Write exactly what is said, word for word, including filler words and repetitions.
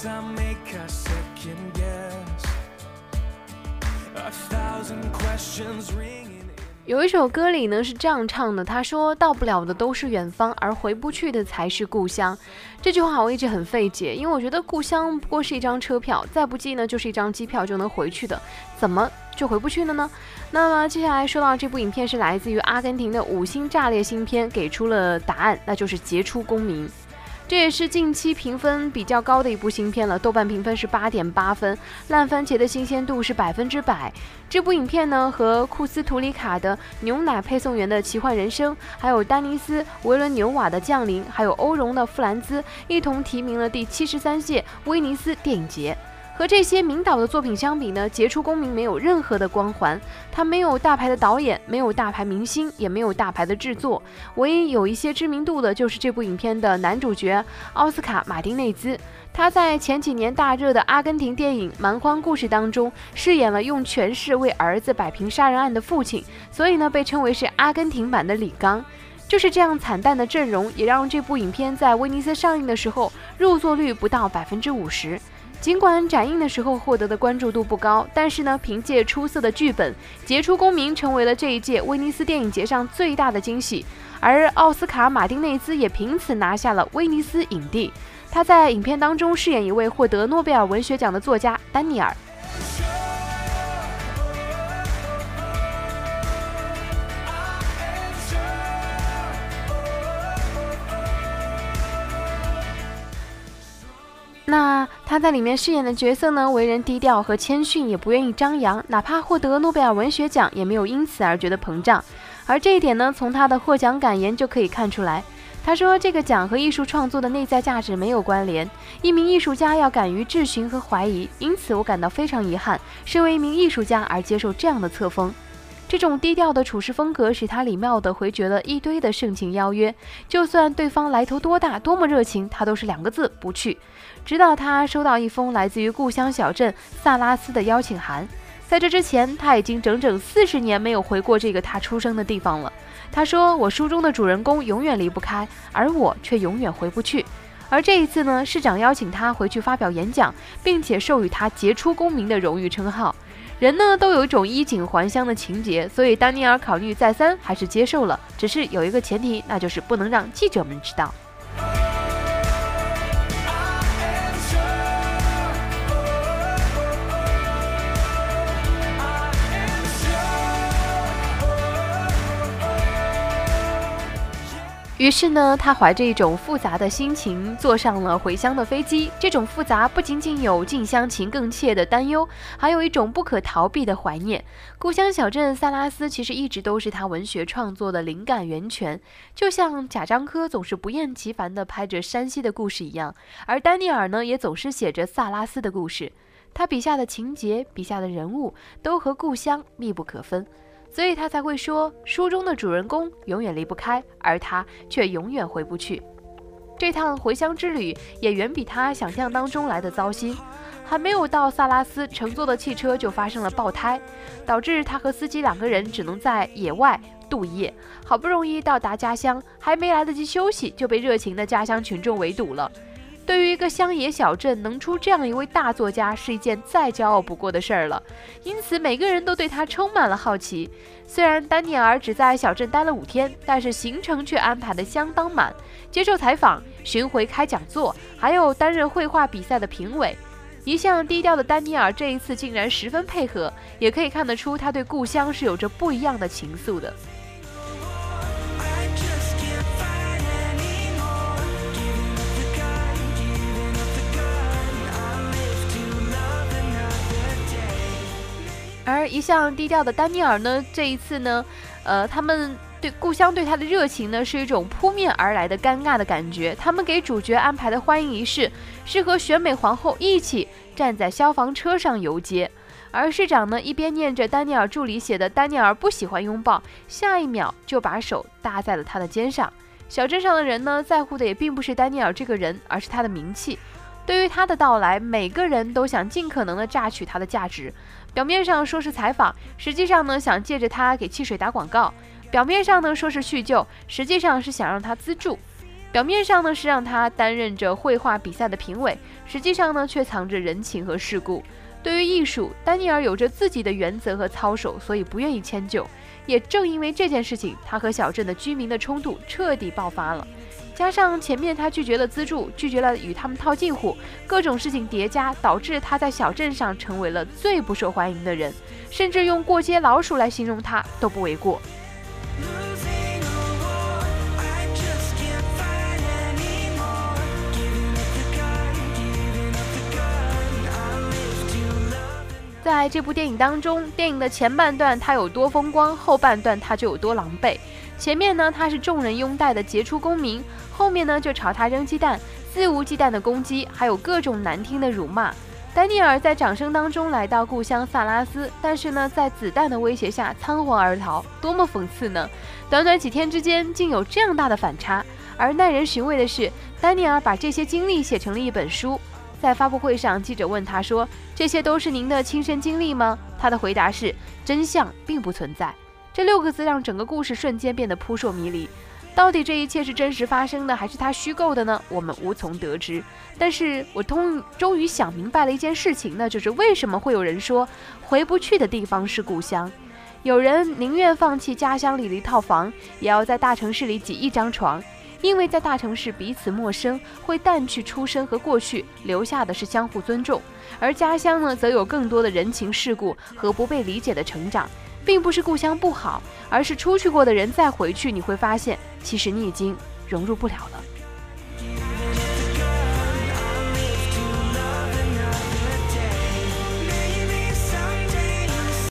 有一首歌里呢是这样唱的，他说到不了的都是远方，而回不去的才是故乡。这句话我一直很费解，因为我觉得故乡不过是一张车票，再不济呢就是一张机票就能回去的，怎么就回不去了呢？那么接下来说到这部影片是来自于阿根廷的五星炸裂新片，给出了答案，那就是杰出公民。这也是近期评分比较高的一部新片了，豆瓣评分是八点八分，烂番茄的新鲜度是百分之百。这部影片呢，和库斯图里卡的《牛奶配送员的奇幻人生》，还有丹尼斯·维伦纽瓦的《降临》，还有欧荣的《弗兰兹》，一同提名了第七十三届威尼斯电影节。和这些名导的作品相比呢，杰出公民没有任何的光环，他没有大牌的导演，没有大牌明星，也没有大牌的制作，唯一有一些知名度的就是这部影片的男主角奥斯卡·马丁内兹。他在前几年大热的阿根廷电影《蛮荒故事》当中饰演了用权势为儿子摆平杀人案的父亲，所以呢被称为是阿根廷版的李刚。就是这样惨淡的阵容，也让这部影片在威尼斯上映的时候入座率不到百分之五十。尽管展映的时候获得的关注度不高，但是呢，凭借出色的剧本，杰出公民成为了这一届威尼斯电影节上最大的惊喜。而奥斯卡·马丁内兹也凭此拿下了威尼斯影帝。他在影片当中饰演一位获得诺贝尔文学奖的作家丹尼尔。那他在里面饰演的角色呢，为人低调和谦逊，也不愿意张扬，哪怕获得诺贝尔文学奖，也没有因此而觉得膨胀。而这一点呢，从他的获奖感言就可以看出来。他说，这个奖和艺术创作的内在价值没有关联，一名艺术家要敢于质询和怀疑，因此我感到非常遗憾，身为一名艺术家而接受这样的册封。这种低调的处事风格使他礼貌地回绝了一堆的盛情邀约，就算对方来头多大，多么热情，他都是两个字：不去。直到他收到一封来自于故乡小镇萨拉斯的邀请函，在这之前，他已经整整四十年没有回过这个他出生的地方了。他说：“我书中的主人公永远离不开，而我却永远回不去。”而这一次呢，市长邀请他回去发表演讲，并且授予他杰出公民的荣誉称号。人呢都有一种衣锦还乡的情节，所以丹尼尔考虑再三，还是接受了。只是有一个前提，那就是不能让记者们知道。于是呢，他怀着一种复杂的心情坐上了回乡的飞机。这种复杂不仅仅有近乡情更怯的担忧，还有一种不可逃避的怀念。故乡小镇萨拉斯其实一直都是他文学创作的灵感源泉，就像贾樟柯总是不厌其烦地拍着山西的故事一样，而丹尼尔呢也总是写着萨拉斯的故事。他笔下的情节，笔下的人物都和故乡密不可分。所以他才会说，书中的主人公永远离不开，而他却永远回不去。这趟回乡之旅也远比他想象当中来的糟心。还没有到萨拉斯，乘坐的汽车就发生了爆胎，导致他和司机两个人只能在野外度夜。好不容易到达家乡，还没来得及休息，就被热情的家乡群众围堵了。对于一个乡野小镇能出这样一位大作家是一件再骄傲不过的事儿了，因此每个人都对他充满了好奇。虽然丹尼尔只在小镇待了五天，但是行程却安排得相当满，接受采访、巡回开讲座，还有担任绘画比赛的评委。一向低调的丹尼尔这一次竟然十分配合，也可以看得出他对故乡是有着不一样的情愫的。而一向低调的丹尼尔呢，这一次呢，呃，他们对故乡对他的热情呢，是一种扑面而来的尴尬的感觉。他们给主角安排的欢迎仪式是和选美皇后一起站在消防车上游街，而市长呢，一边念着丹尼尔助理写的丹尼尔不喜欢拥抱，下一秒就把手搭在了他的肩上。小镇上的人呢，在乎的也并不是丹尼尔这个人，而是他的名气。对于他的到来，每个人都想尽可能的榨取他的价值。表面上说是采访，实际上呢想借着他给汽水打广告；表面上呢说是叙旧，实际上是想让他资助。 表面上呢是让他担任着绘画比赛的评委，实际上呢却藏着人情和世故。对于艺术，丹尼尔有着自己的原则和操守，所以不愿意迁就。也正因为这件事情，他和小镇的居民的冲突彻底爆发了。加上前面他拒绝了资助，拒绝了与他们套近乎，各种事情叠加，导致他在小镇上成为了最不受欢迎的人，甚至用过街老鼠来形容他都不为过。在这部电影当中，电影的前半段他有多风光，后半段他就有多狼狈。前面呢他是众人拥戴的杰出公民，后面呢就朝他扔鸡蛋，肆无忌惮的攻击，还有各种难听的辱骂。丹尼尔在掌声当中来到故乡萨拉斯，但是呢在子弹的威胁下仓皇而逃，多么讽刺呢！短短几天之间竟有这样大的反差。而耐人寻味的是，丹尼尔把这些经历写成了一本书。在发布会上，记者问他说：“这些都是您的亲身经历吗？”他的回答是：“真相并不存在。”这六个字让整个故事瞬间变得扑朔迷离。到底这一切是真实发生的，还是他虚构的呢？我们无从得知。但是我终终于想明白了一件事情呢，就是为什么会有人说回不去的地方是故乡。有人宁愿放弃家乡里的一套房，也要在大城市里挤一张床。因为在大城市彼此陌生，会淡去出身和过去，留下的是相互尊重。而家乡呢，则有更多的人情世故和不被理解的成长。并不是故乡不好，而是出去过的人再回去，你会发现，其实你已经融入不了了。